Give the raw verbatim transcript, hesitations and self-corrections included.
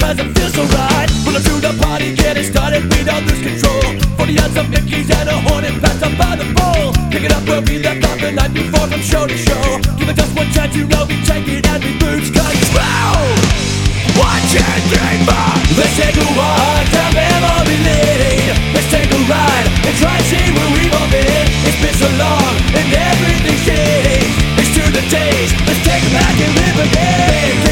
cause it feels so right. Pull up to the party, get it started, we don't lose control. forty ounce of Mickey's and a Hornet passed up by the bowl. Pick it up where we left off the night before from show to show. Give it just one chance, you know we take it and we lose control. Watch it, dream on, let's take a walk.